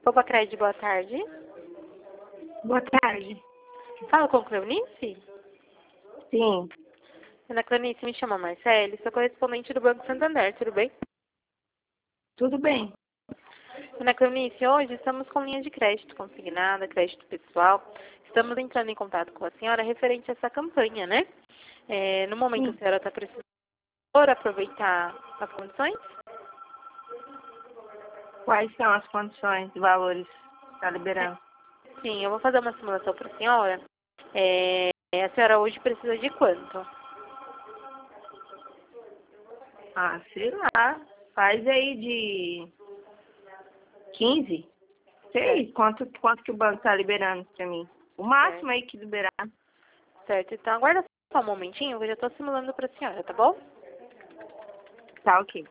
Copa Cred, boa tarde. Boa tarde. Fala com Cleonice? Sim, Ana Cleonice, me chama Marcele, sou correspondente do Banco Santander, tudo bem? tudo bem. Ana Cleonice, hoje estamos com linha de crédito consignada, crédito pessoal. Estamos entrando em contato com a senhora referente a essa campanha, né? No momento a Sim. senhora está precisando aproveitar as condições? Quais são as condições e valores que está liberando? Sim, eu vou fazer uma simulação para a senhora. A senhora hoje precisa de quanto? Ah, sei lá. Faz aí de 15. Sei quanto que o banco está liberando para mim. O máximo aí que liberar. Certo, então aguarda só um momentinho, que eu já estou simulando para a senhora, tá bom? Tá, ok.